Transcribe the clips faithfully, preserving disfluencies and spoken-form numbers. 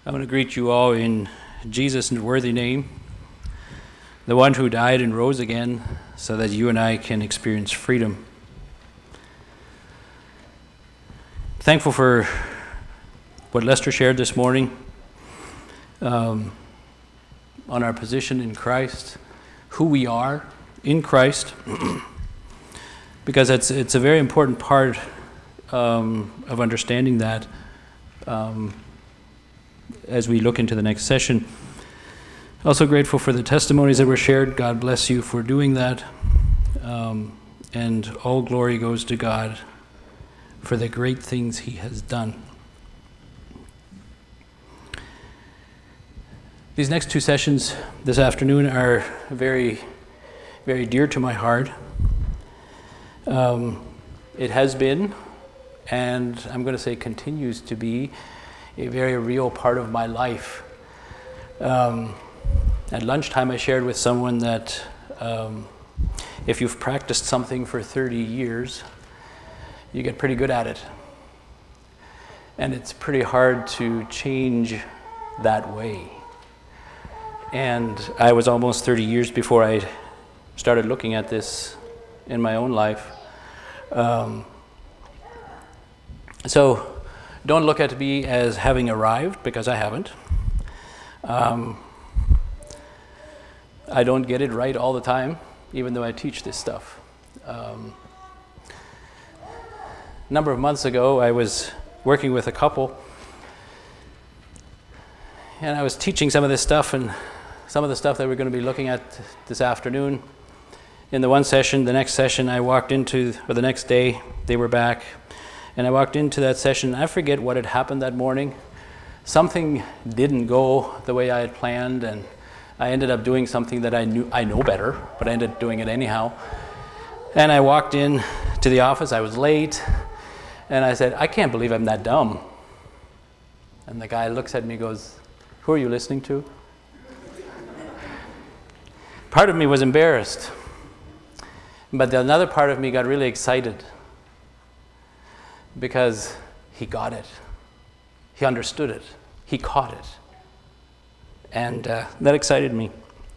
I want to greet you all in Jesus' worthy name, the one who died and rose again so that you and I can experience freedom. Thankful for what Lester shared this morning um, on our position in Christ, who we are in Christ, because it's it's a very important part um, of understanding that um, as we look into the next session. Also grateful for the testimonies that were shared. God bless you for doing that. Um, and all glory goes to God for the great things he has done. These next two sessions this afternoon are very, very dear to my heart. Um, it has been, and I'm going to say continues to be, a very real part of my life. Um, at lunchtime I shared with someone that um, if you've practiced something for thirty years, you get pretty good at it. And it's pretty hard to change that way. And I was almost thirty years before I started looking at this in my own life. Um, so don't look at me as having arrived, because I haven't. Um, I don't get it right all the time, even though I teach this stuff. Um, a number of months ago, I was working with a couple, and I was teaching some of this stuff, and some of the stuff that we're going to be looking at this afternoon. In the one session, the next session, I walked into, or the next day, they were back, and I walked into that session. I forget what had happened that morning. Something didn't go the way I had planned, and I ended up doing something that I knew I know better, but I ended up doing it anyhow. And I walked in to the office. I was late, and I said, I can't believe I'm that dumb. And the guy looks at me and goes, who are you listening to? Part of me was embarrassed, but the another part of me got really excited because he got it. He understood it. He caught it. And uh, that excited me.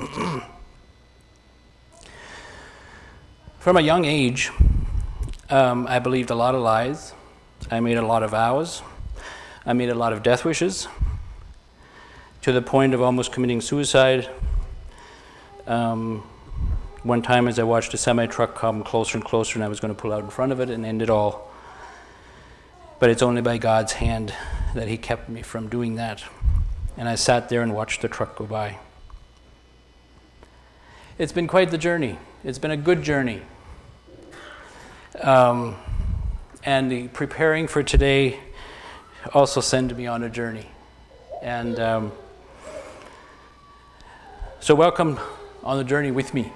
From a young age, um, I believed a lot of lies. I made a lot of vows. I made a lot of death wishes, to the point of almost committing suicide. Um, one time as I watched a semi-truck come closer and closer, and I was going to pull out in front of it and end it all. But it's only by God's hand that he kept me from doing that. And I sat there and watched the truck go by. It's been quite the journey. It's been a good journey. Um, and the preparing for today also sent me on a journey. And um, so welcome on the journey with me.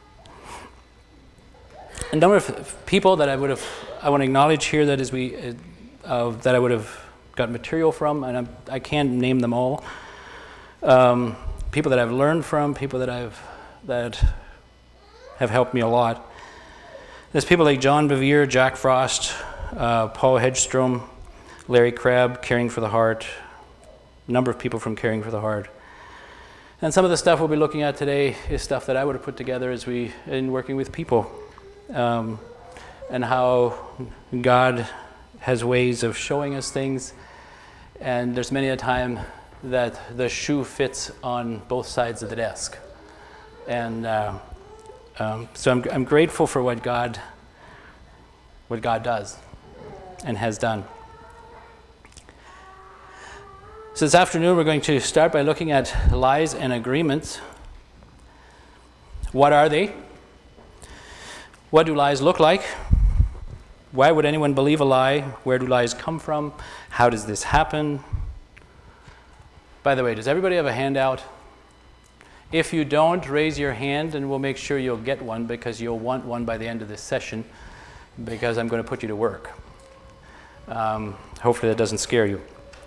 A number of people that I would have, I want to acknowledge here that as we, uh, that I would have got material from, and I'm, I can't name them all. Um, people that I've learned from, people that I've that have helped me a lot. There's people like John Bevere, Jack Frost, uh, Paul Hedgstrom, Larry Crabb, Caring for the Heart, a number of people from Caring for the Heart. And some of the stuff we'll be looking at today is stuff that I would have put together as we, in working with people, um, and how God has ways of showing us things. And there's many a time that the shoe fits on both sides of the desk. And uh, um, so I'm, I'm grateful for what God, what God does and has done. So this afternoon we're going to start by looking at lies and agreements. What are they? What do lies look like? Why would anyone believe a lie? Where do lies come from? How does this happen? By the way, does everybody have a handout? If you don't, raise your hand and we'll make sure you'll get one, because you'll want one by the end of this session, because I'm going to put you to work. Um, hopefully that doesn't scare you.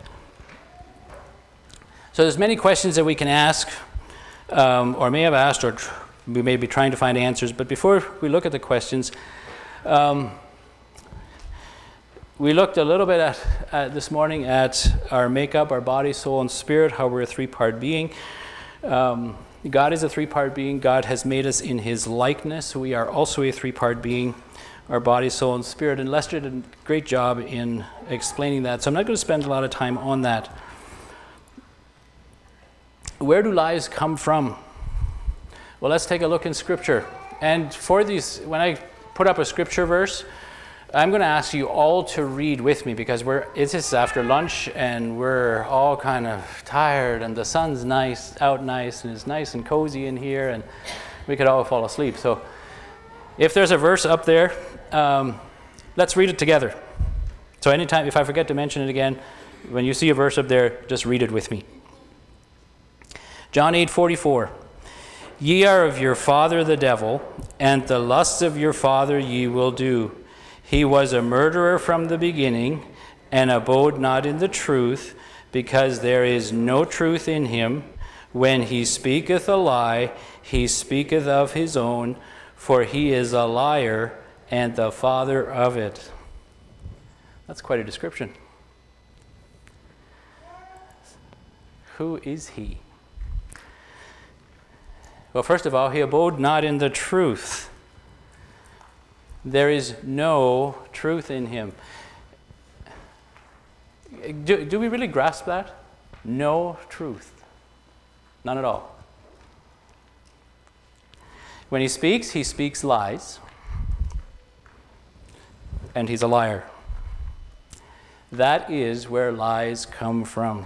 So there's many questions that we can ask, um, or may have asked, or tr- we may be trying to find answers. But before we look at the questions, um, we looked a little bit at, at this morning at our makeup, our body, soul, and spirit, how we're a three-part being. Um, God is a three-part being. God has made us in his likeness. We are also a three-part being, our body, soul, and spirit. And Lester did a great job in explaining that, so I'm not going to spend a lot of time on that. Where do lies come from? Well, let's take a look in Scripture. And for these, when I put up a Scripture verse, I'm going to ask you all to read with me, because we're it's just after lunch and we're all kind of tired and the sun's nice out nice and it's nice and cozy in here and we could all fall asleep. So if there's a verse up there, um, let's read it together. So anytime, if I forget to mention it again, when you see a verse up there, just read it with me. John eight forty-four. Ye are of your father the devil, and the lusts of your father ye will do. He was a murderer from the beginning, and abode not in the truth, because there is no truth in him. When he speaketh a lie, he speaketh of his own, for he is a liar and the father of it. That's quite a description. Who is he? Well, first of all, he abode not in the truth. There is no truth in him. Do, do we really grasp that? No truth. None at all. When he speaks, he speaks lies. And he's a liar. That is where lies come from.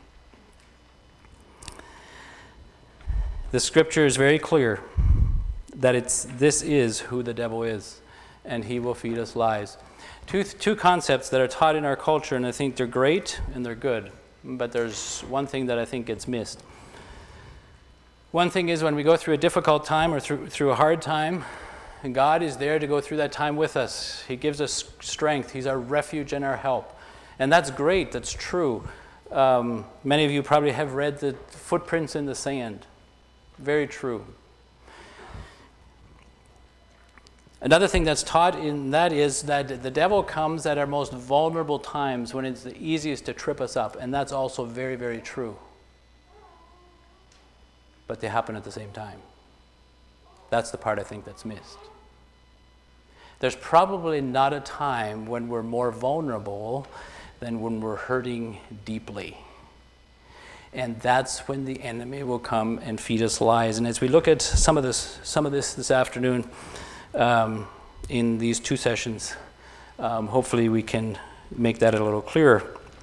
The scripture is very clear that it's this is who the devil is, and he will feed us lies. Two two concepts that are taught in our culture, and I think they're great and they're good, but there's one thing that I think gets missed. One thing is when we go through a difficult time or through through a hard time, and God is there to go through that time with us. He gives us strength. He's our refuge and our help. And that's great. That's true. Um, many of you probably have read the footprints in the sand. Very true. Another thing that's taught in that is that the devil comes at our most vulnerable times when it's the easiest to trip us up. And that's also very, very true. But they happen at the same time. That's the part I think that's missed. There's probably not a time when we're more vulnerable than when we're hurting deeply. And that's when the enemy will come and feed us lies. And as we look at some of this, some of this this afternoon, um, in these two sessions, um, hopefully we can make that a little clearer.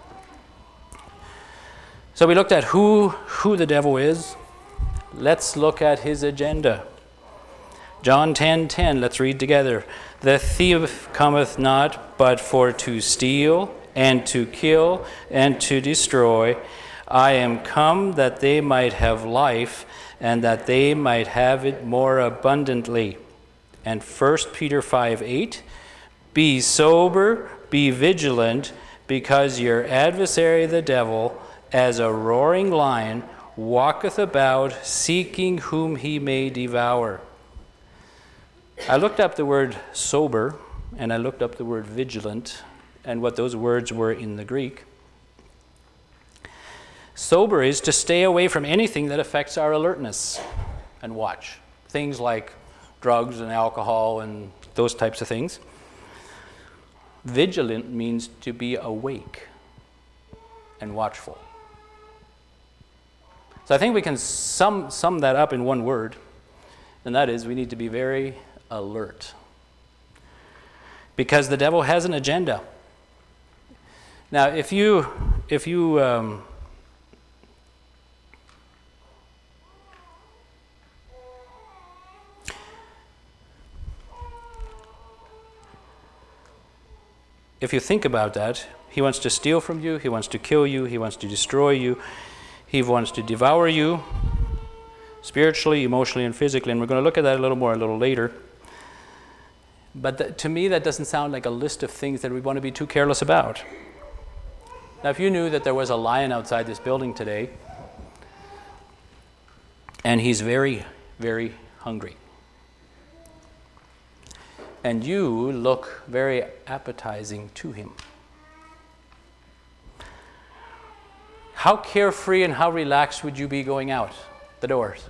So we looked at who who the devil is. Let's look at his agenda. John ten ten. Let's read together. The thief cometh not but for to steal and to kill and to destroy. I am come that they might have life, and that they might have it more abundantly. And First Peter five eight, be sober, be vigilant, because your adversary the devil, as a roaring lion, walketh about, seeking whom he may devour. I looked up the word sober, and I looked up the word vigilant, and what those words were in the Greek. Sober is to stay away from anything that affects our alertness and watch. Things like drugs and alcohol and those types of things. Vigilant means to be awake and watchful. So I think we can sum, sum that up in one word, and that is we need to be very alert. Because the devil has an agenda. Now, if you, if you, um, If you think about that, he wants to steal from you, he wants to kill you, he wants to destroy you, he wants to devour you, spiritually, emotionally, and physically. And we're going to look at that a little more a little later. But th- to me, that doesn't sound like a list of things that we want to be too careless about. Now, if you knew that there was a lion outside this building today, and he's very, very hungry, and you look very appetizing to him, how carefree and how relaxed would you be going out the doors?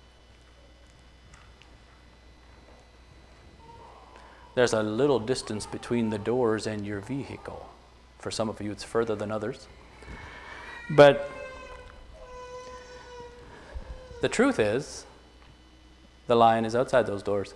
There's a little distance between the doors and your vehicle. For some of you, it's further than others. But the truth is, the lion is outside those doors.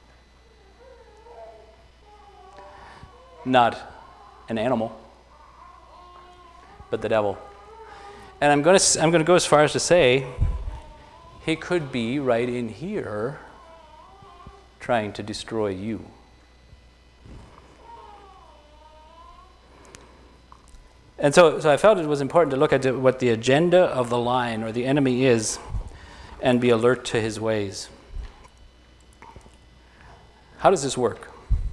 Not an animal, but the devil. And I'm going to I'm going to go as far as to say he could be right in here trying to destroy you. And so, so I felt it was important to look at what the agenda of the lion or the enemy is and be alert to his ways. How does this work?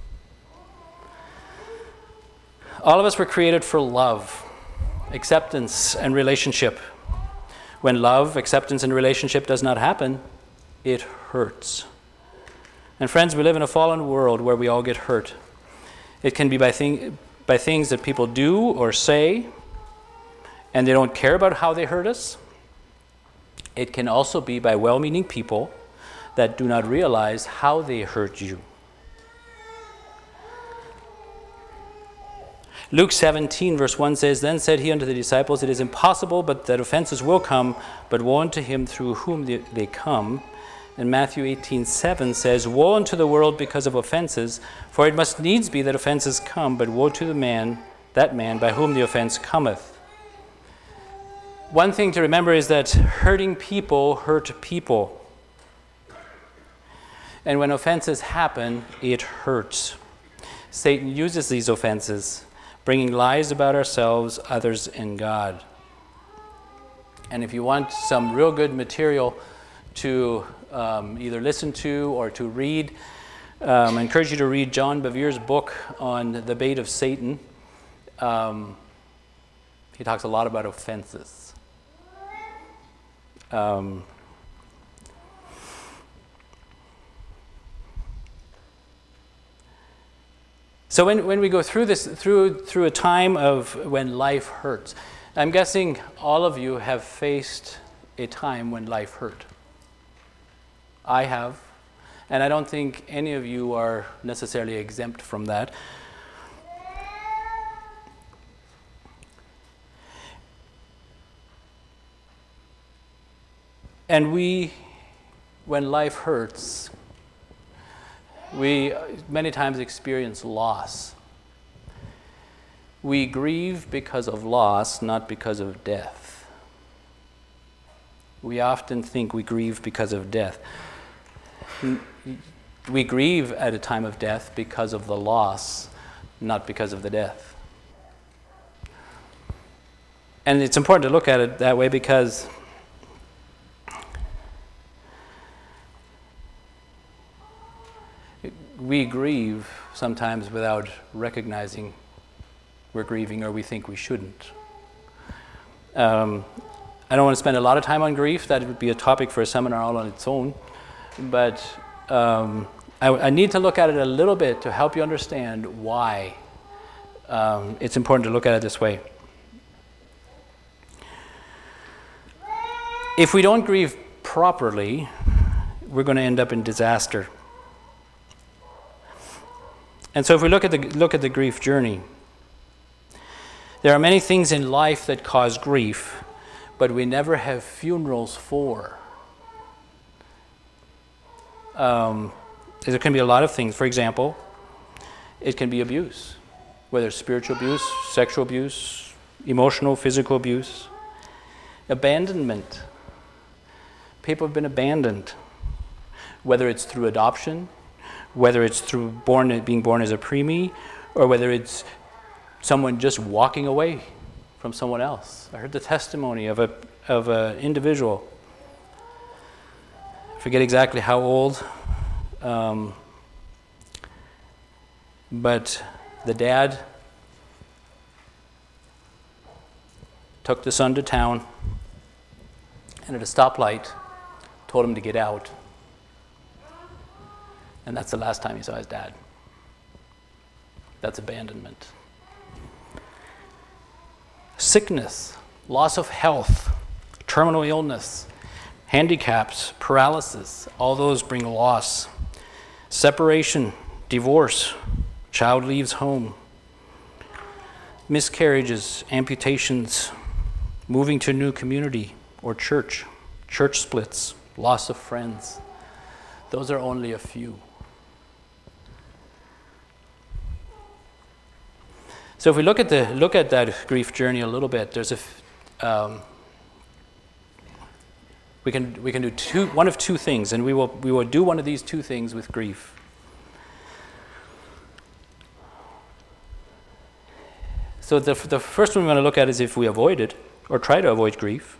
All of us were created for love, acceptance, and relationship. When love, acceptance, and relationship does not happen, it hurts. And friends, we live in a fallen world where we all get hurt. It can be by, thing, by things that people do or say, and they don't care about how they hurt us. It can also be by well-meaning people that do not realize how they hurt you. Luke seventeen, verse one says, Then said he unto the disciples, It is impossible, but that offenses will come, but woe unto him through whom they, they come. And Matthew eighteen, seven says, Woe unto the world because of offenses, for it must needs be that offenses come, but woe to the man, that man, by whom the offense cometh. One thing to remember is that hurting people hurt people. And when offenses happen, it hurts. Satan uses these offenses, bringing lies about ourselves, others, and God. And if you want some real good material to um, either listen to or to read, um, I encourage you to read John Bevere's book on the bait of Satan. Um, he talks a lot about offenses. Um, So when, when we go through this, through through a time of when life hurts, I'm guessing all of you have faced a time when life hurt. I have, and I don't think any of you are necessarily exempt from that. And we, when life hurts, we many times experience loss. We grieve because of loss, not because of death. We often think we grieve because of death. We grieve at a time of death because of the loss, not because of the death. And it's important to look at it that way because we grieve sometimes without recognizing we're grieving, or we think we shouldn't. Um, I don't want to spend a lot of time on grief. That would be a topic for a seminar all on its own. But um, I, I need to look at it a little bit to help you understand why um, it's important to look at it this way. If we don't grieve properly, we're going to end up in disaster. And so if we look at the look at the grief journey, there are many things in life that cause grief, but we never have funerals for. Um, there can be a lot of things. For example, it can be abuse, whether it's spiritual abuse, sexual abuse, emotional, physical abuse. Abandonment. People have been abandoned, whether it's through adoption, whether it's through born being born as a preemie, or whether it's someone just walking away from someone else. I heard the testimony of a of an individual. I forget exactly how old, um, but the dad took the son to town, and at a stoplight told him to get out. And that's the last time he saw his dad. That's abandonment. Sickness, loss of health, terminal illness, handicaps, paralysis, all those bring loss. Separation, divorce, child leaves home, miscarriages, amputations, moving to a new community or church, church splits, loss of friends. Those are only a few. So if we look at the look at that grief journey a little bit, there's a um, we can we can do two one of two things, and we will we will do one of these two things with grief. So the the first one we're going to look at is if we avoid it or try to avoid grief.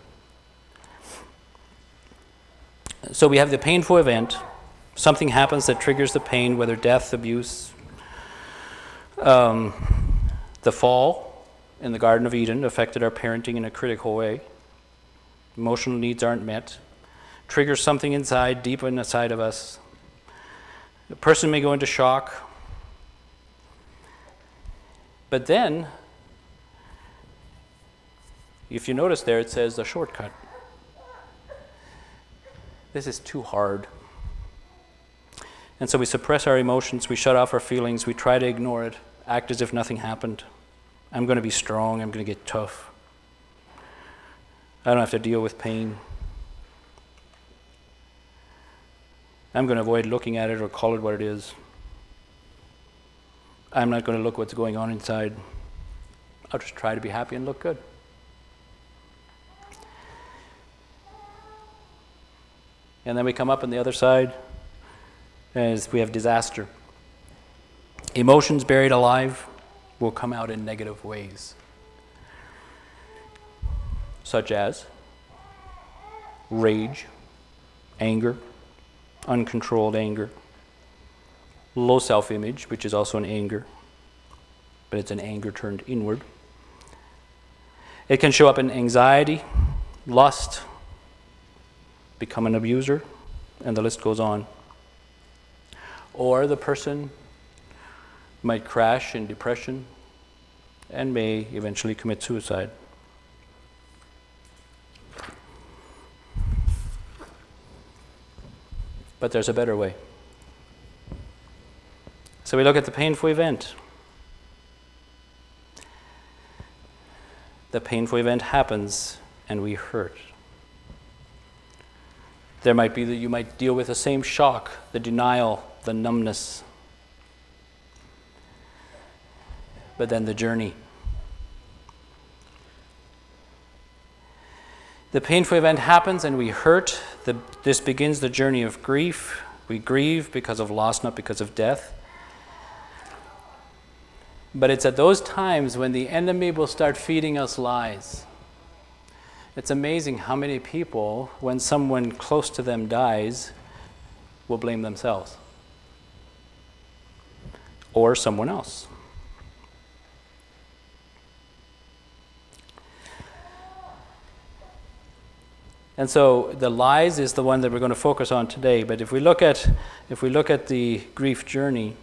So we have the painful event. Something happens that triggers the pain, whether death, abuse. Um, the fall in the Garden of Eden affected our parenting in a critical way. Emotional needs aren't met. Triggers something inside, deep inside of us. A person may go into shock. But then, if you notice there, it says a shortcut. This is too hard. And so we suppress our emotions, we shut off our feelings, we try to ignore it, act as if nothing happened. I'm going to be strong, I'm going to get tough. I don't have to deal with pain. I'm going to avoid looking at it or call it what it is. I'm not going to look what's going on inside. I'll just try to be happy and look good. And then we come up on the other side as we have disaster. Emotions buried alive will come out in negative ways, such as rage, anger, uncontrolled anger, low self-image, which is also an anger, but it's an anger turned inward. It can show up in anxiety, lust, become an abuser, and the list goes on. Or the person might crash in depression and may eventually commit suicide. But there's a better way. So we look at the painful event. The painful event happens and we hurt. There might be that you might deal with the same shock, the denial, the numbness. But then the journey. The painful event happens and we hurt. The, this begins the journey of grief. We grieve because of loss, not because of death. But it's at those times when the enemy will start feeding us lies. It's amazing how many people, when someone close to them dies, will blame themselves or someone else. And so the lies is the one that we're going to focus on today. But if we look at if we look at the grief journey,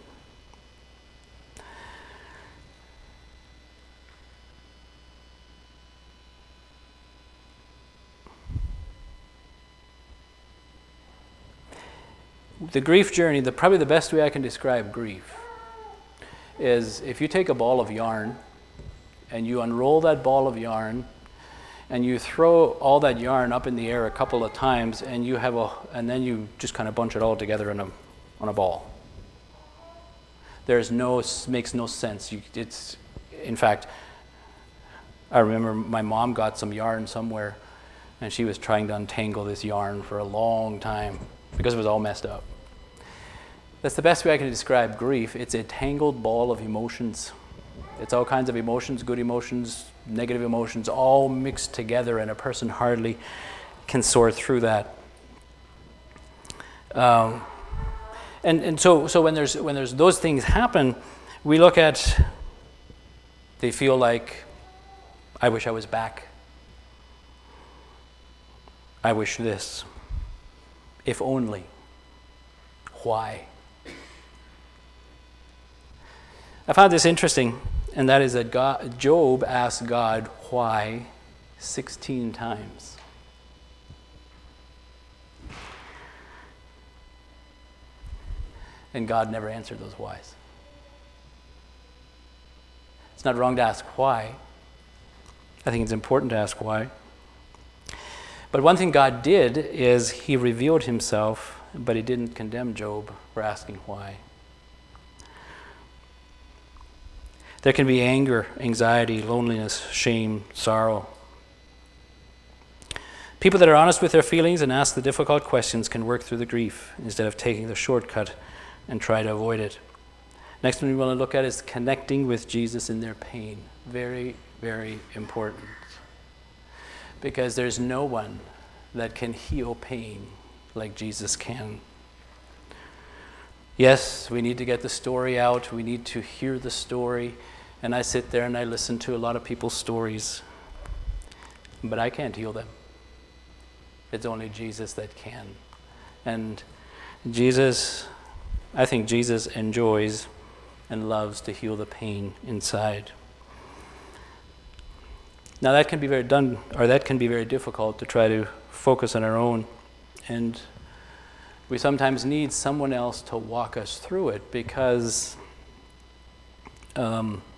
the grief journey, the probably the best way I can describe grief is if you take a ball of yarn and you unroll that ball of yarn and you throw all that yarn up in the air a couple of times and you have a and then you just kind of bunch it all together in a on a ball. There's no makes no sense. You, it's in fact, I remember my mom got some yarn somewhere and she was trying to untangle this yarn for a long time because it was all messed up. That's the best way I can describe grief. It's a tangled ball of emotions. It's all kinds of emotions, good emotions, negative emotions, all mixed together, and a person hardly can sort through that. Um, and and so so when there's when there's those things happen, we look at. They feel like, I wish I was back. I wish this. If only. Why? I found this interesting, and that is that God, Job asked God why sixteen times. And God never answered those whys. It's not wrong to ask why. I think it's important to ask why. But one thing God did is he revealed himself, but he didn't condemn Job for asking why. There can be anger, anxiety, loneliness, shame, sorrow. People that are honest with their feelings and ask the difficult questions can work through the grief instead of taking the shortcut and try to avoid it. Next one we want to look at is connecting with Jesus in their pain. Very, very important. Because there's no one that can heal pain like Jesus can. Yes, we need to get the story out. We need to hear the story. And I sit there and I listen to a lot of people's stories. But I can't heal them. It's only Jesus that can. And Jesus, I think Jesus enjoys and loves to heal the pain inside. Now that can be very done, or that can be very difficult to try to focus on our own. And we sometimes need someone else to walk us through it because um,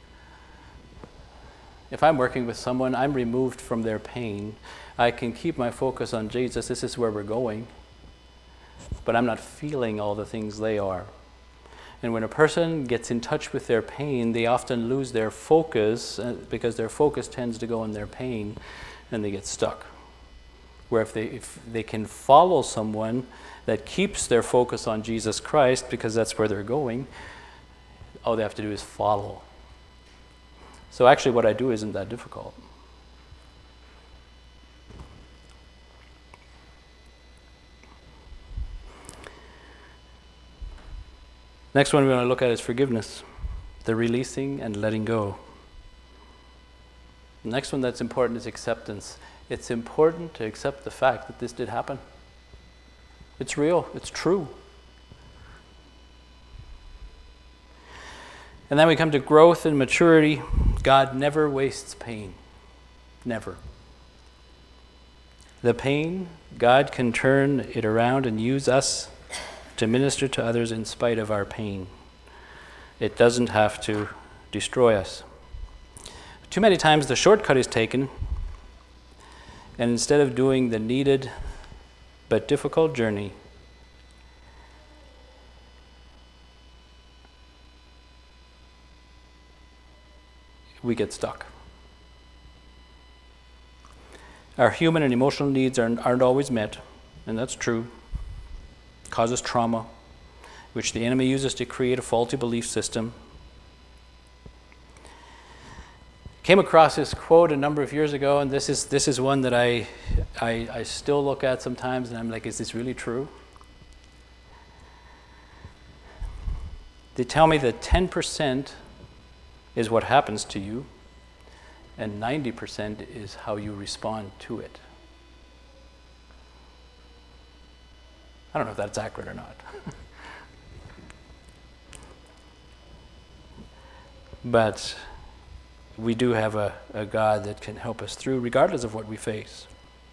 if I'm working with someone, I'm removed from their pain. I can keep my focus on Jesus. This is where we're going. But I'm not feeling all the things they are. And when a person gets in touch with their pain, they often lose their focus uh, because their focus tends to go on their pain and they get stuck. Where if they, if they can follow someone that keeps their focus on Jesus Christ because that's where they're going, all they have to do is follow. So actually what I do isn't that difficult. Next one we want to look at is forgiveness, the releasing and letting go. The next one that's important is acceptance. It's important to accept the fact that this did happen. It's real, it's true. And then we come to growth and maturity. God never wastes pain. Never. The pain, God can turn it around and use us to minister to others in spite of our pain. It doesn't have to destroy us. Too many times the shortcut is taken, and instead of doing the needed but difficult journey, we get stuck. Our human and emotional needs aren't, aren't always met, and that's true. Causes trauma, which the enemy uses to create a faulty belief system. Came across this quote a number of years ago, and this is this is one that I, I I still look at sometimes, and I'm like, is this really true? They tell me that ten percent is what happens to you, and ninety percent is how you respond to it. I don't know if that's accurate or not. But we do have a, a God that can help us through regardless of what we face.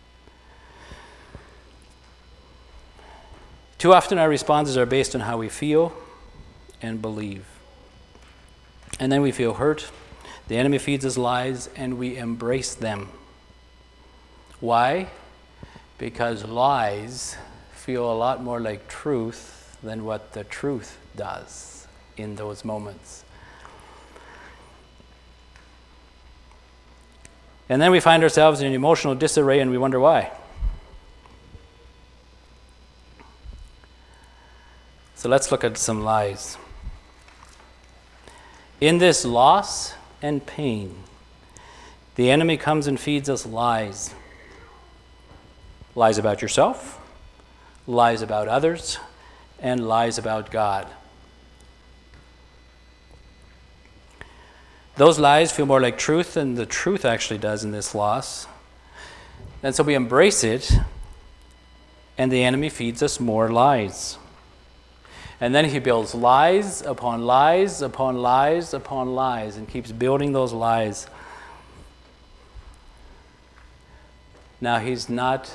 Too often our responses are based on how we feel and believe. And then we feel hurt. The enemy feeds us lies and we embrace them. Why? Because lies feel a lot more like truth than what the truth does in those moments. And then we find ourselves in an emotional disarray and we wonder why. So let's look at some lies. In this loss and pain, the enemy comes and feeds us lies. Lies about yourself, lies about others, and lies about God. Those lies feel more like truth than the truth actually does in this loss. And so we embrace it, and the enemy feeds us more lies. And then he builds lies upon lies upon lies upon lies and keeps building those lies. Now, he's not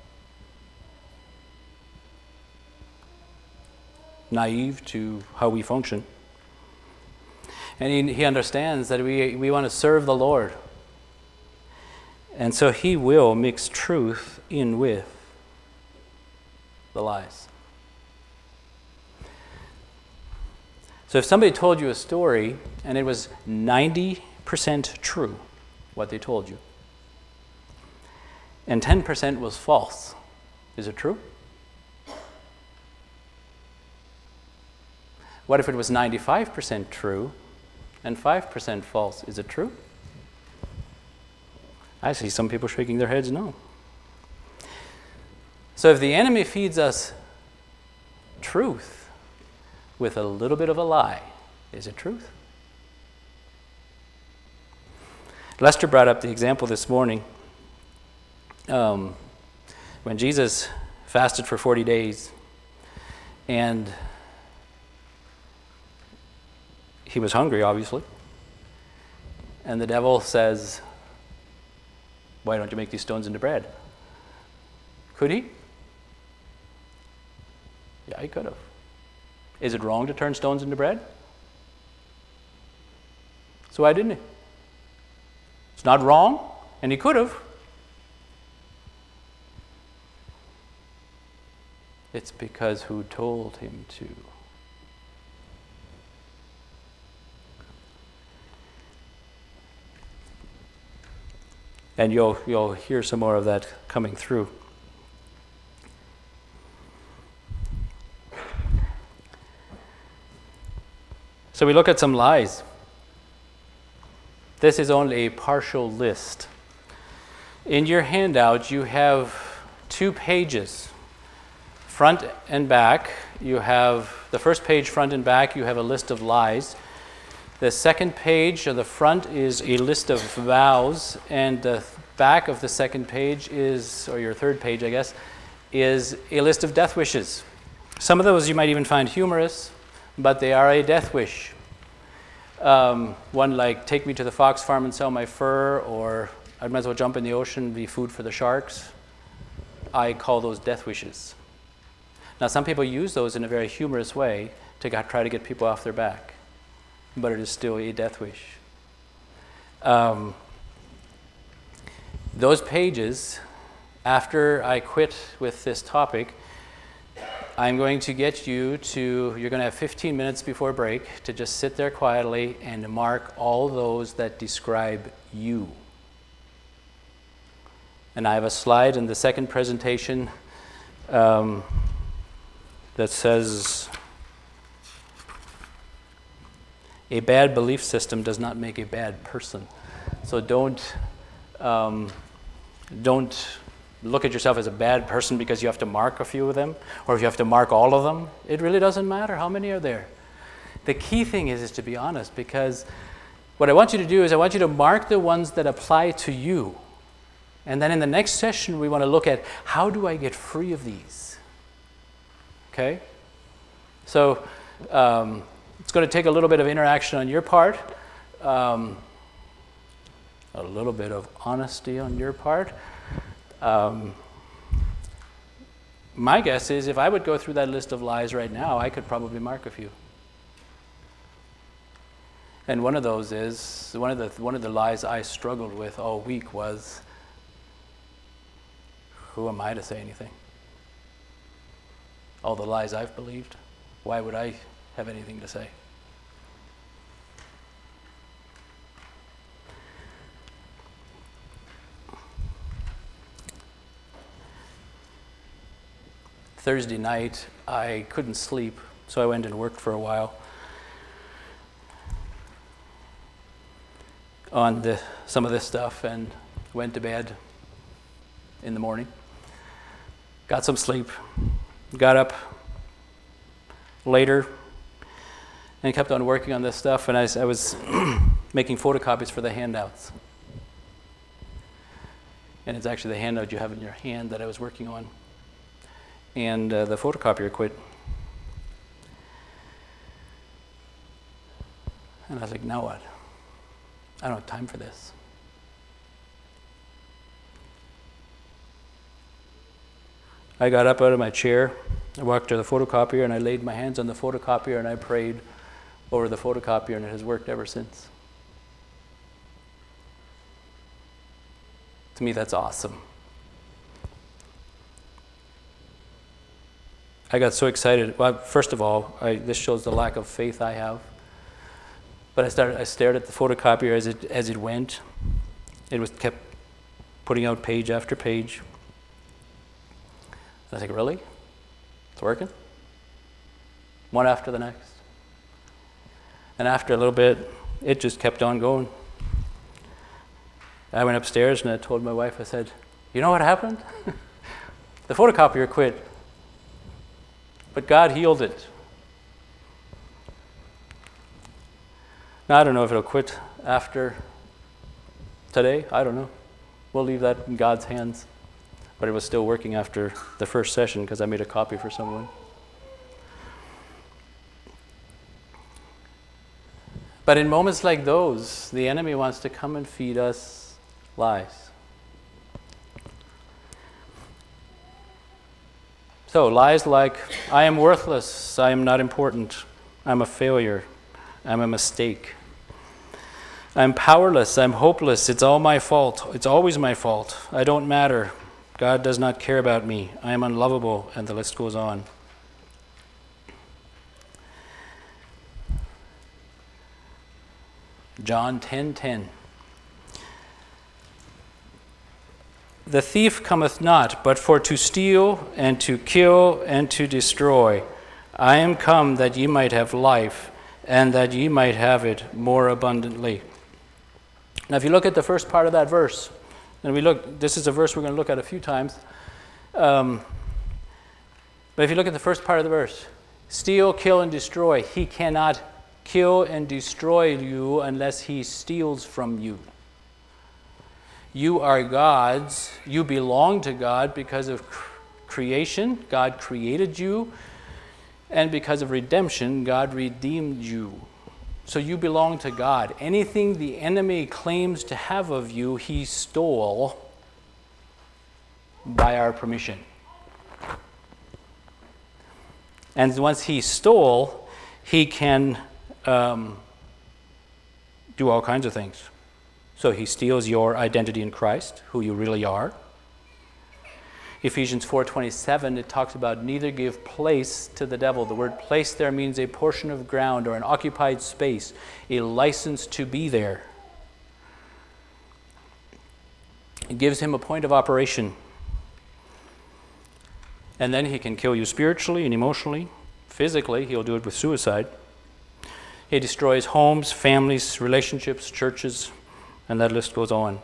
naive to how we function. And he, he understands that we, we want to serve the Lord. And so he will mix truth in with the lies. So if somebody told you a story and it was ninety percent true, what they told you, and ten percent was false, is it true? What if it was ninety-five percent true and five percent false? Is it true? I see some people shaking their heads no. So if the enemy feeds us truth with a little bit of a lie, is it truth? Lester brought up the example this morning um, when Jesus fasted for forty days and he was hungry, obviously, and the devil says, why don't you make these stones into bread? Could he? Yeah, he could have. Is it wrong to turn stones into bread? So why didn't he? It's not wrong, and he could have. It's because who told him to? And you'll you'll hear some more of that coming through. So we look at some lies. This is only a partial list. In your handout, you have two pages, front and back. You have the first page, front and back, you have a list of lies. The second page, or the front, is a list of vows, and the back of the second page is, or your third page, I guess, is a list of death wishes. Some of those you might even find humorous, but they are a death wish. Um, one like, take me to the fox farm and sell my fur, or I might as well jump in the ocean and be food for the sharks. I call those death wishes. Now, some people use those in a very humorous way to got, try to get people off their back, but it is still a death wish. Um, those pages, after I quit with this topic, I'm going to get you to, you're going to have fifteen minutes before break to just sit there quietly and mark all those that describe you. And I have a slide in the second presentation um, that says, a bad belief system does not make a bad person. So don't, um, don't look at yourself as a bad person because you have to mark a few of them, or if you have to mark all of them. It really doesn't matter how many are there. The key thing is, is to be honest, because what I want you to do is I want you to mark the ones that apply to you. And then in the next session, we want to look at, how do I get free of these? Okay? So um, it's going to take a little bit of interaction on your part, um, a little bit of honesty on your part. Um, my guess is if I would go through that list of lies right now, I could probably mark a few. And one of those is, one of the one of the lies I struggled with all week was, who am I to say anything? All the lies I've believed, why would I have anything to say? Thursday night, I couldn't sleep, so I went and worked for a while on the, some of this stuff, and went to bed in the morning. Got some sleep, got up later, and kept on working on this stuff, and I, I was making photocopies for the handouts. And it's actually the handout you have in your hand that I was working on. And uh, the photocopier quit. And I was like, now what? I don't have time for this. I got up out of my chair, I walked to the photocopier, and I laid my hands on the photocopier, and I prayed over the photocopier, and it has worked ever since. To me, that's awesome. I got so excited. Well, first of all, I, this shows the lack of faith I have. But I started. I stared at the photocopier as it as it went. It was kept putting out page after page. I was like, really? It's working? One after the next. And after a little bit, it just kept on going. I went upstairs and I told my wife, I said, you know what happened? The photocopier quit. But God healed it. Now, I don't know if it'll quit after today. I don't know. We'll leave that in God's hands. But it was still working after the first session because I made a copy for someone. But in moments like those, the enemy wants to come and feed us lies. So lies like, I am worthless, I am not important, I'm a failure, I'm a mistake. I'm powerless, I'm hopeless, it's all my fault, it's always my fault, I don't matter, God does not care about me, I am unlovable, and the list goes on. John ten ten. The thief cometh not, but for to steal, and to kill, and to destroy. I am come that ye might have life, and that ye might have it more abundantly. Now, if you look at the first part of that verse, and we look, this is a verse we're going to look at a few times. Um, but if you look at the first part of the verse, steal, kill, and destroy. He cannot kill and destroy you unless he steals from you. You are God's. You belong to God because of creation. God created you. And because of redemption, God redeemed you. So you belong to God. Anything the enemy claims to have of you, he stole by our permission. And once he stole, he can um, do all kinds of things. So he steals your identity in Christ, who you really are. Ephesians four twenty-seven, it talks about neither give place to the devil. The word place there means a portion of ground or an occupied space, a license to be there. It gives him a point of operation. And then he can kill you spiritually and emotionally. Physically, he'll do it with suicide. He destroys homes, families, relationships, churches, and that list goes on.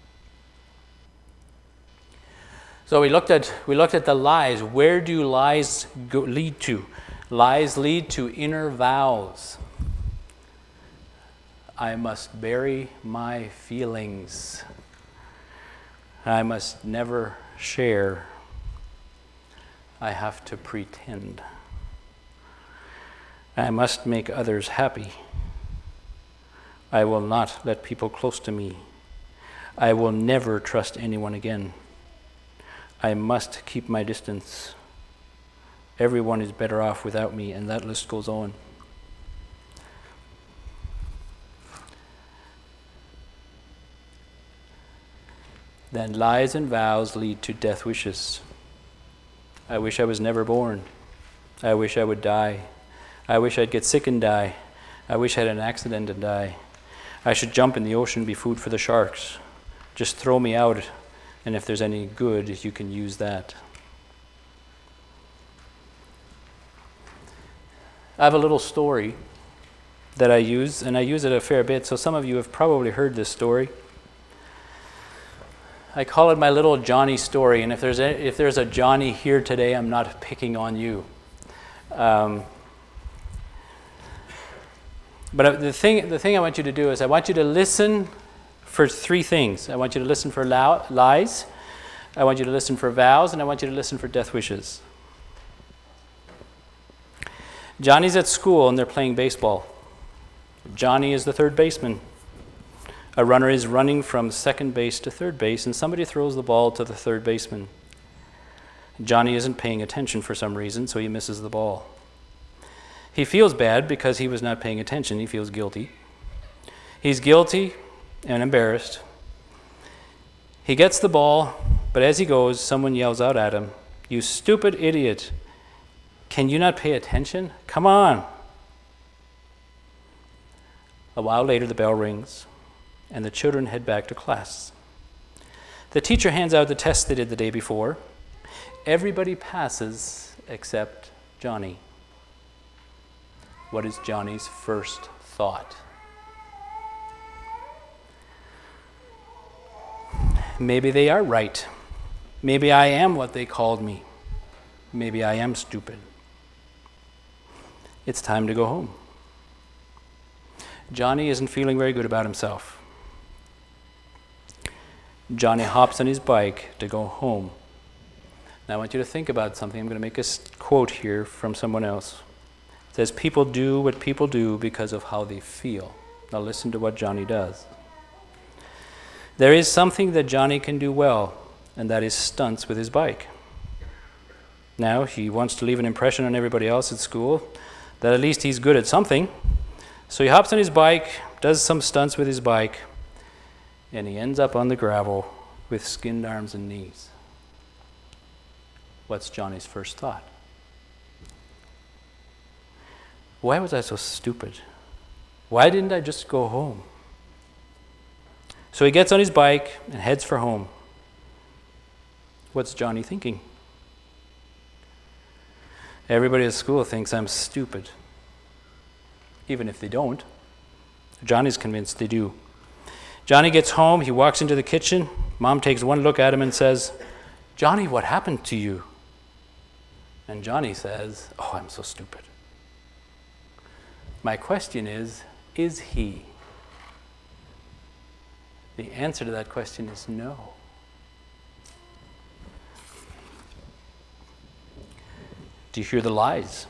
So we looked at we looked at the lies. Where do lies go, lead to? Lies lead to inner vows. I must bury my feelings. I must never share. I have to pretend. I must make others happy. I will not let people close to me. I will never trust anyone again. I must keep my distance. Everyone is better off without me, and that list goes on. Then lies and vows lead to death wishes. I wish I was never born. I wish I would die. I wish I'd get sick and die. I wish I had an accident and die. I should jump in the ocean, be food for the sharks. Just throw me out, and if there's any good, you can use that. I have a little story that I use, and I use it a fair bit, so some of you have probably heard this story. I call it my little Johnny story, and if there's a, if there's a Johnny here today, I'm not picking on you. Um, But the thing, the thing I want you to do is I want you to listen for three things. I want you to listen for lies, I want you to listen for vows, and I want you to listen for death wishes. Johnny's at school and they're playing baseball. Johnny is the third baseman. A runner is running from second base to third base, and somebody throws the ball to the third baseman. Johnny isn't paying attention for some reason, so he misses the ball. He feels bad because he was not paying attention. He feels guilty. He's guilty and embarrassed. He gets the ball, but as he goes, someone yells out at him, "You stupid idiot. Can you not pay attention? Come on." A while later, the bell rings, and the children head back to class. The teacher hands out the test they did the day before. Everybody passes except Johnny. What is Johnny's first thought? Maybe they are right. Maybe I am what they called me. Maybe I am stupid. It's time to go home. Johnny isn't feeling very good about himself. Johnny hops on his bike to go home. Now I want you to think about something. I'm going to make a quote here from someone else. It says, "People do what people do because of how they feel." Now listen to what Johnny does. There is something that Johnny can do well, and that is stunts with his bike. Now he wants to leave an impression on everybody else at school that at least he's good at something. So he hops on his bike, does some stunts with his bike, and he ends up on the gravel with skinned arms and knees. What's Johnny's first thought? Why was I so stupid? Why didn't I just go home? So he gets on his bike and heads for home. What's Johnny thinking? Everybody at school thinks I'm stupid. Even if they don't. Johnny's convinced they do. Johnny gets home, he walks into the kitchen. Mom takes one look at him and says, "Johnny, what happened to you?" And Johnny says, "Oh, I'm so stupid." My question is, is he? The answer to that question is no. Do you hear the lies?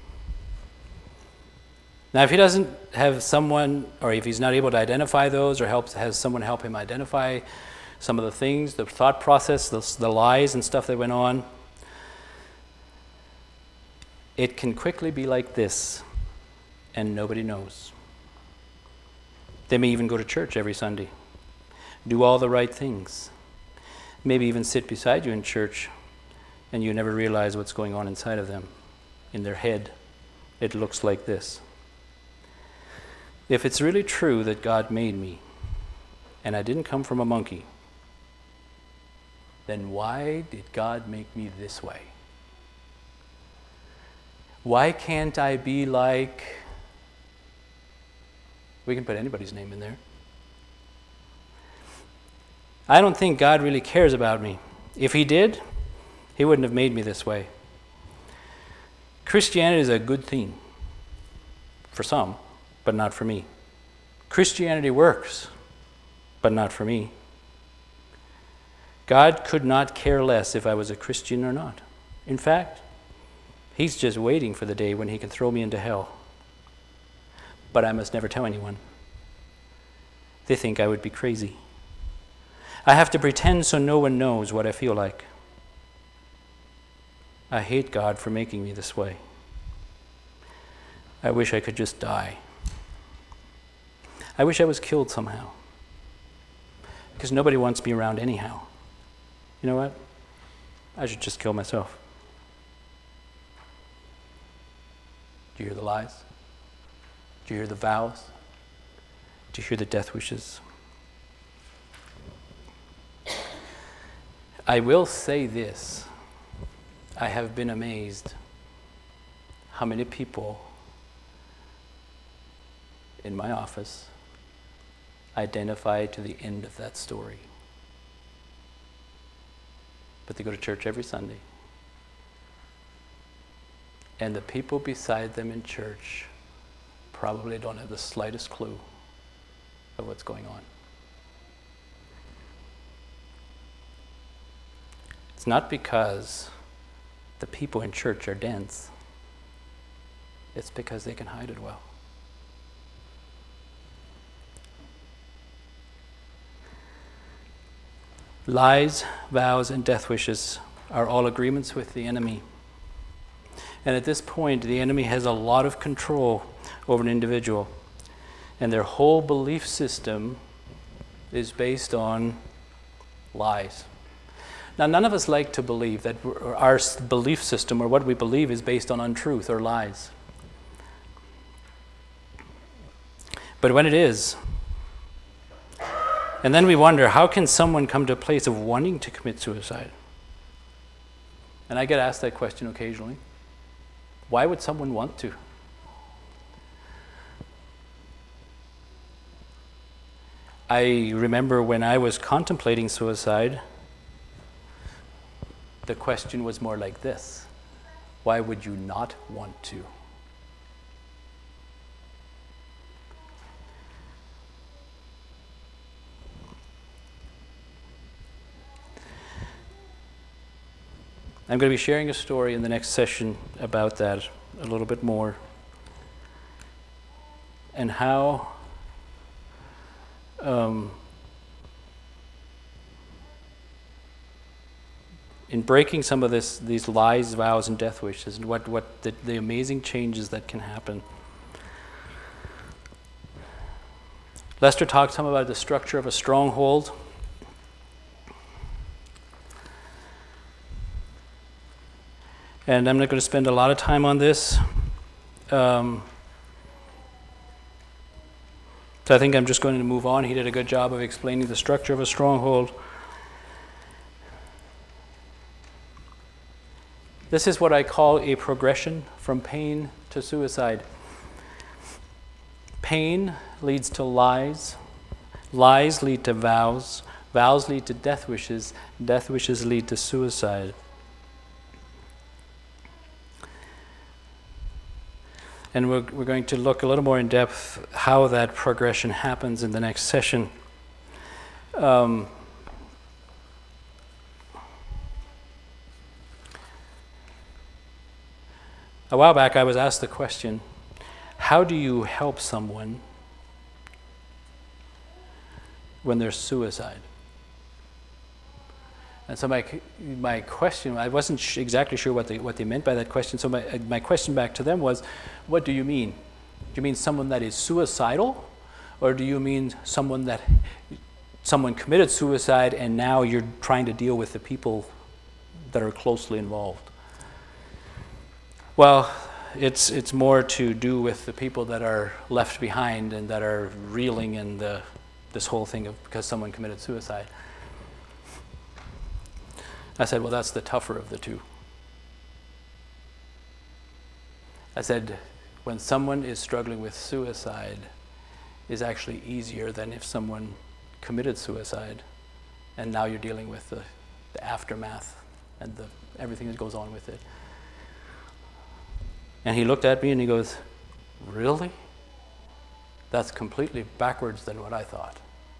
Now, if he doesn't have someone, or if he's not able to identify those, or helps has someone help him identify some of the things, the thought process, the, the lies and stuff that went on, it can quickly be like this, and nobody knows. They may even go to church every Sunday, do all the right things, maybe even sit beside you in church, and you never realize what's going on inside of them. In their head, it looks like this. If it's really true that God made me, and I didn't come from a monkey, then why did God make me this way? Why can't I be like... We can put anybody's name in there. I don't think God really cares about me. If he did, he wouldn't have made me this way. Christianity is a good thing for some, but not for me. Christianity works, but not for me. God could not care less if I was a Christian or not. In fact, he's just waiting for the day when he can throw me into hell. But I must never tell anyone. They think I would be crazy. I have to pretend so no one knows what I feel like. I hate God for making me this way. I wish I could just die. I wish I was killed somehow. Because nobody wants me around anyhow. You know what? I should just kill myself. Do you hear the lies? Do you hear the vows? Do you hear the death wishes? I will say this. I have been amazed how many people in my office identify to the end of that story. But they go to church every Sunday. And the people beside them in church probably don't have the slightest clue of what's going on. It's not because the people in church are dense. It's because they can hide it well. Lies, vows, and death wishes are all agreements with the enemy. And at this point, the enemy has a lot of control over an individual. And their whole belief system is based on lies. Now, none of us like to believe that our belief system or what we believe is based on untruth or lies. But when it is, and then we wonder, how can someone come to a place of wanting to commit suicide? And I get asked that question occasionally. Why would someone want to? I remember when I was contemplating suicide, the question was more like this: why would you not want to? I'm going to be sharing a story in the next session about that a little bit more, and how um, in breaking some of this, these lies, vows, and death wishes, and what, what the, the amazing changes that can happen. Lester talked some about the structure of a stronghold. And I'm not going to spend a lot of time on this. Um, so I think I'm just going to move on. He did a good job of explaining the structure of a stronghold. This is what I call a progression from pain to suicide. Pain leads to lies. Lies lead to vows. Vows lead to death wishes. Death wishes lead to suicide. And we're, we're going to look a little more in depth how that progression happens in the next session. Um, a while back I was asked the question, how do you help someone when there's suicide? And so my my question, I wasn't sh- exactly sure what they what they meant by that question. So my my question back to them was, what do you mean? Do you mean someone that is suicidal, or do you mean someone that someone committed suicide and now you're trying to deal with the people that are closely involved? Well, it's it's more to do with the people that are left behind and that are reeling in the this whole thing of because someone committed suicide. I said, well, that's the tougher of the two. I said, when someone is struggling with suicide, is actually easier than if someone committed suicide and now you're dealing with the, the aftermath and the everything that goes on with it. And he looked at me and he goes, really? That's completely backwards than what I thought.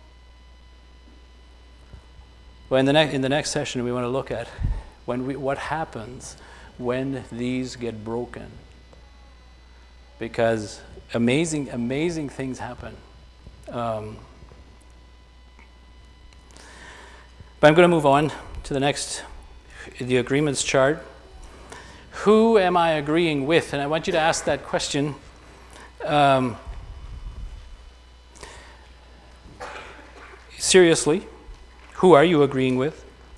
Well, in the, ne- in the next session, we want to look at when we, what happens when these get broken. Because amazing, amazing things happen. Um, but I'm going to move on to the next, the agreements chart. Who am I agreeing with? And I want you to ask that question. Um, seriously. Who are you agreeing with?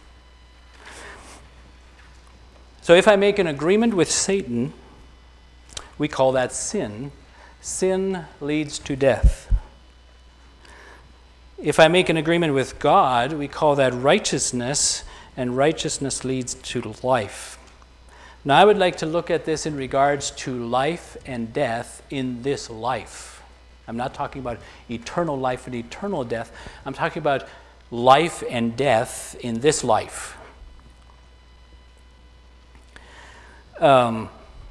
So if I make an agreement with Satan, we call that sin. Sin leads to death. If I make an agreement with God, we call that righteousness, and righteousness leads to life. Now I would like to look at this in regards to life and death in this life. I'm not talking about eternal life and eternal death. I'm talking about life and death in this life. Um,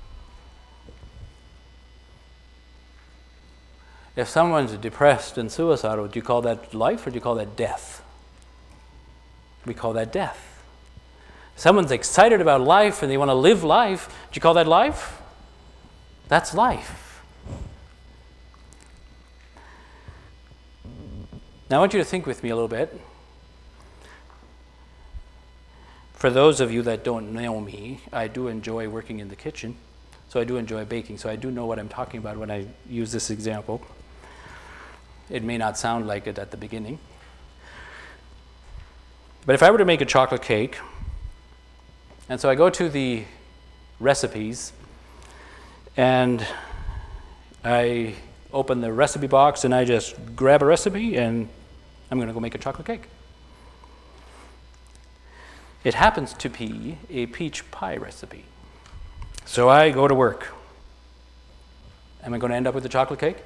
if someone's depressed and suicidal, do you call that life or do you call that death? We call that death. If someone's excited about life and they want to live life, do you call that life? That's life. Now I want you to think with me a little bit. For those of you that don't know me, I do enjoy working in the kitchen. So I do enjoy baking. So I do know what I'm talking about when I use this example. It may not sound like it at the beginning. But if I were to make a chocolate cake, and so I go to the recipes, and I open the recipe box, and I just grab a recipe, and I'm going to go make a chocolate cake. It happens to be a peach pie recipe. So I go to work. Am I going to end up with a chocolate cake?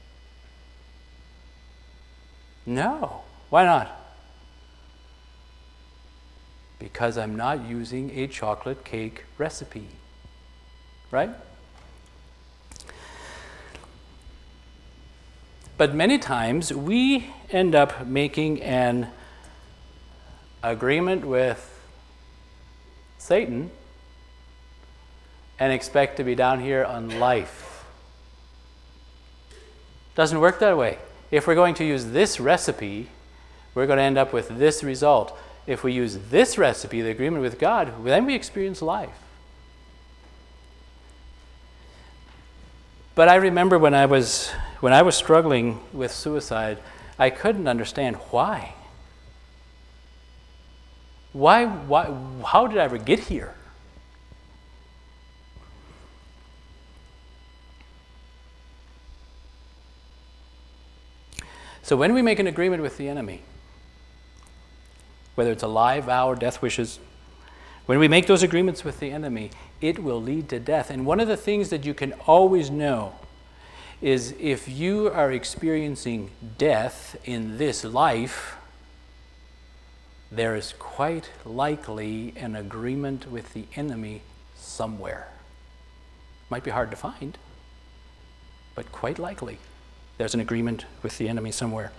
No. Why not? Because I'm not using a chocolate cake recipe. Right? But many times we end up making an agreement with Satan and expect to be down here on life. Doesn't work that way. If we're going to use this recipe, we're going to end up with this result. If we use this recipe, the agreement with God, then we experience life. But I remember when I was when I was struggling with suicide, I couldn't understand why. Why why how did I ever get here? So when we make an agreement with the enemy, whether it's a lie, vow, or death wishes, when we make those agreements with the enemy, it will lead to death. And one of the things that you can always know is if you are experiencing death in this life, there is quite likely an agreement with the enemy somewhere. Might be hard to find, but quite likely there's an agreement with the enemy somewhere.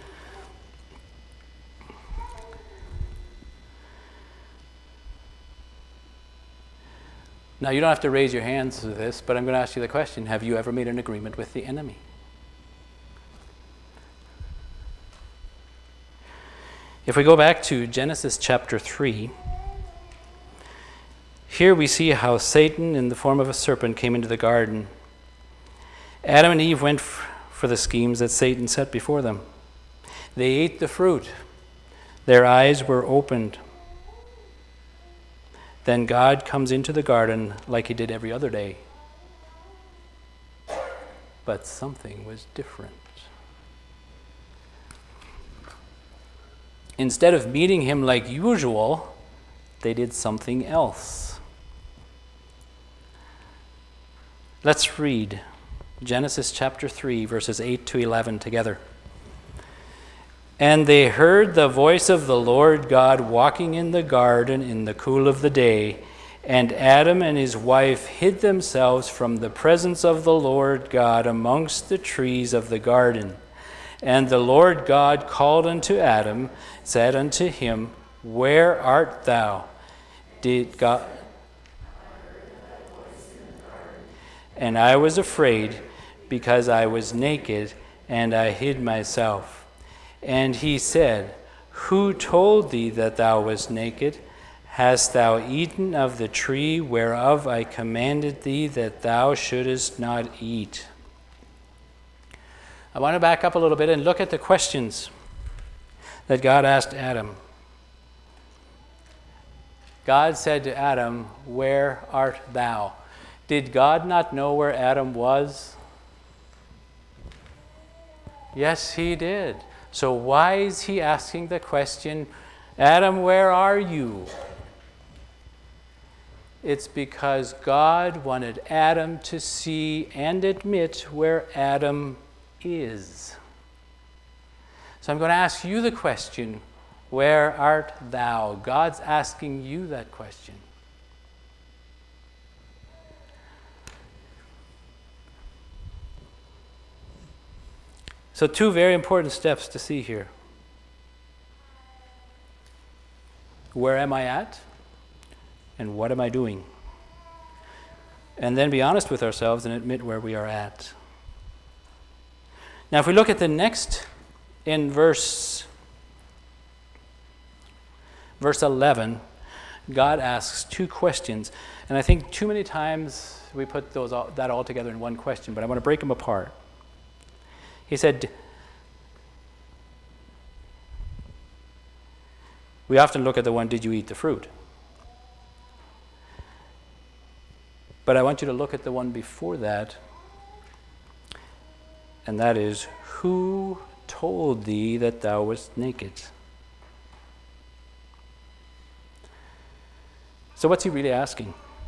Now, you don't have to raise your hands to this, but I'm going to ask you the question, have you ever made an agreement with the enemy? If we go back to Genesis chapter three, here we see how Satan, in the form of a serpent, came into the garden. Adam and Eve went f- for the schemes that Satan set before them. They ate the fruit. Their eyes were opened. Then God comes into the garden like he did every other day. But something was different. Instead of meeting him like usual, they did something else. Let's read Genesis chapter three, verses eight to eleven together. And they heard the voice of the Lord God walking in the garden in the cool of the day, and Adam and his wife hid themselves from the presence of the Lord God amongst the trees of the garden. And the Lord God called unto Adam, said unto him, Where art thou? Did God... And I was afraid, because I was naked, and I hid myself. And he said, Who told thee that thou wast naked? Hast thou eaten of the tree whereof I commanded thee that thou shouldest not eat? I want to back up a little bit and look at the questions that God asked Adam. God said to Adam, Where art thou? Did God not know where Adam was? Yes, he did. So why is he asking the question, Adam, where are you? It's because God wanted Adam to see and admit where Adam is. So I'm going to ask you the question, where art thou? God's asking you that question. So two very important steps to see here. Where am I at? And what am I doing? And then be honest with ourselves and admit where we are at. Now if we look at the next in verse, verse eleven, God asks two questions. And I think too many times we put those all, that all together in one question, but I want to break them apart. He said, we often look at the one, did you eat the fruit? But I want you to look at the one before that, and that is, who told thee that thou wast naked? So what's he really asking?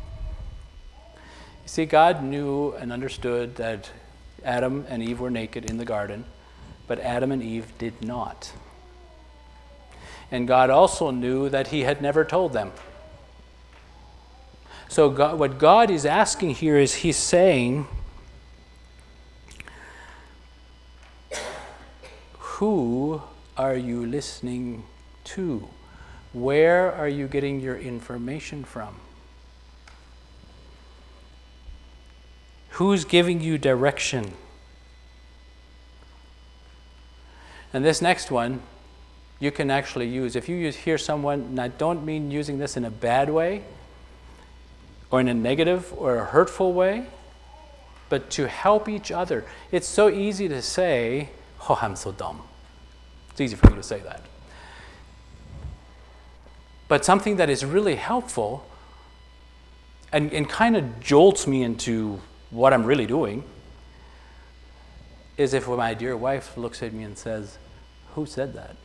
You see, God knew and understood that Adam and Eve were naked in the garden, but Adam and Eve did not. And God also knew that he had never told them. So God, what God is asking here is he's saying, who are you listening to? Where are you getting your information from? Who's giving you direction? And this next one, you can actually use. If you use, hear someone, and I don't mean using this in a bad way, or in a negative or a hurtful way, but to help each other. It's so easy to say, oh, I'm so dumb. It's easy for me to say that. But something that is really helpful and, and kind of jolts me into what I'm really doing is if my dear wife looks at me and says, who said that?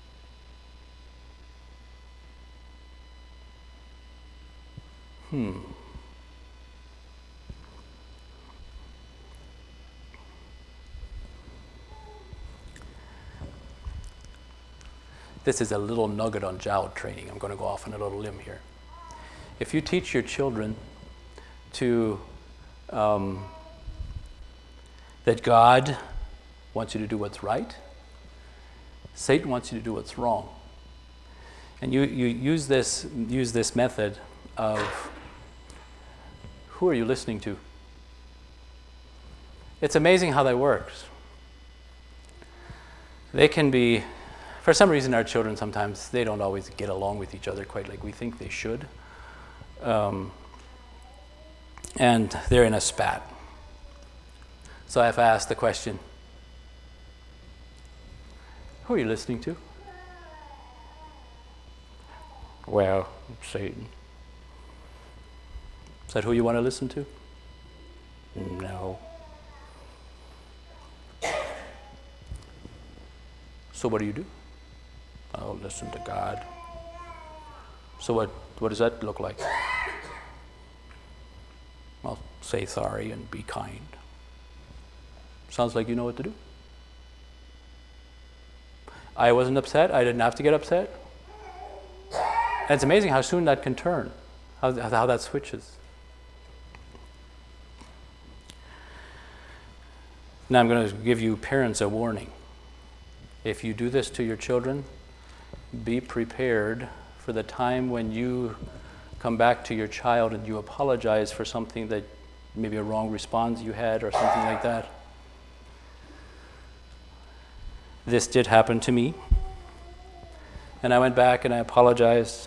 Hmm. This is a little nugget on child training. I'm going to go off on a little limb here. If you teach your children to um, that God wants you to do what's right, Satan wants you to do what's wrong. And you, you use this use this method of, who are you listening to? It's amazing how that works. They can be, for some reason our children sometimes, they don't always get along with each other quite like we think they should. Um, and they're in a spat. So I've asked the question, who are you listening to? Well, Satan. Is that who you want to listen to? No. So what do you do? I'll listen to God. So what, what does that look like? I'll say sorry and be kind. Sounds like you know what to do. I wasn't upset. I didn't have to get upset. And it's amazing how soon that can turn, how, how that switches. Now I'm going to give you parents a warning. If you do this to your children, be prepared for the time when you come back to your child and you apologize for something that maybe a wrong response you had or something like that. This did happen to me. And I went back and I apologized.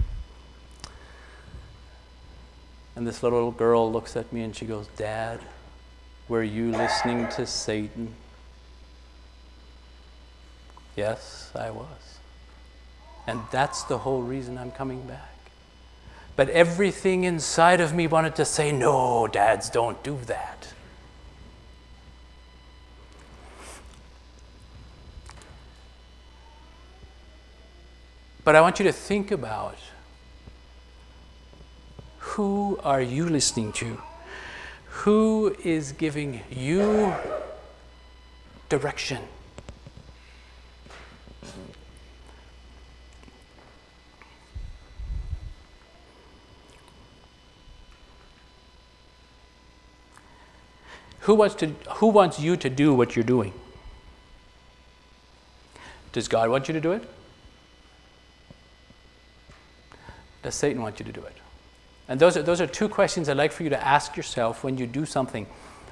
And this little girl looks at me and she goes, Dad, were you listening to Satan? Yes, I was. And that's the whole reason I'm coming back. But everything inside of me wanted to say, no, dads, don't do that. But I want you to think about, who are you listening to? Who is giving you direction? Who wants to, who wants you to do what you're doing? Does God want you to do it? Does Satan want you to do it? And those are, those are two questions I'd like for you to ask yourself when you do something.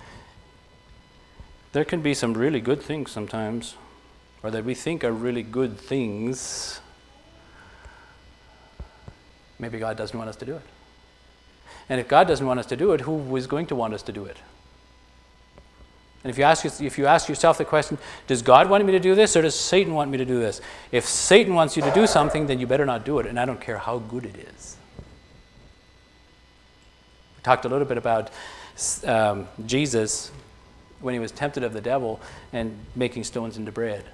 There can be some really good things sometimes, or that we think are really good things. maybe God doesn't want us to do it. And if God doesn't want us to do it, who is going to want us to do it? And if you ask if you ask yourself the question, does God want me to do this or does Satan want me to do this? If Satan wants you to do something, then you better not do it, and I don't care how good it is. We talked a little bit about um, Jesus when he was tempted of the devil and making stones into bread.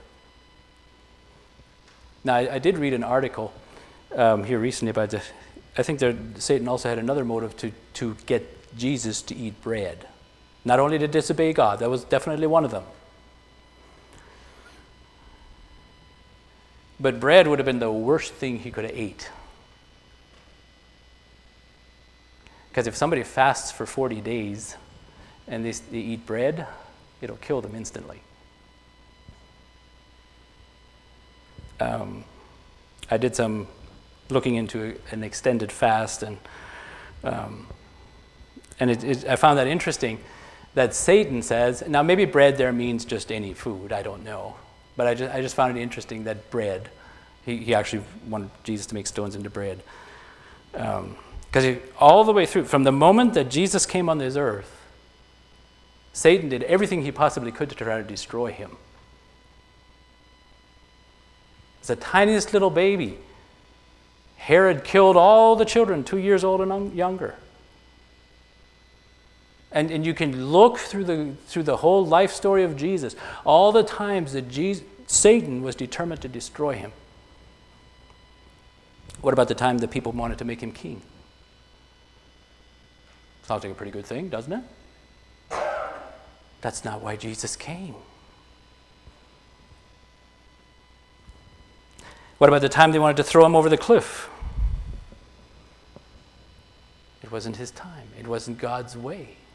Now, I, I did read an article um, here recently about the, I think there, Satan also had another motive to, to get Jesus to eat bread. Not only to disobey God, that was definitely one of them. But bread would have been the worst thing he could have ate. Because if somebody fasts for forty days and they, they eat bread, it'll kill them instantly. Um, I did some looking into an extended fast, and um, and it, it, I found that interesting that Satan says, now maybe bread there means just any food, I don't know, but I just I just found it interesting that bread, he, he actually wanted Jesus to make stones into bread. Because um, all the way through, from the moment that Jesus came on this earth, Satan did everything he possibly could to try to destroy him. As the tiniest little baby, Herod killed all the children two years old and younger. And, and you can look through the through the whole life story of Jesus, all the times that Jesus, Satan was determined to destroy him. What about the time that people wanted to make him king? Sounds like a pretty good thing, doesn't it? That's not why Jesus came. What about the time they wanted to throw him over the cliff? It wasn't his time. It wasn't God's way.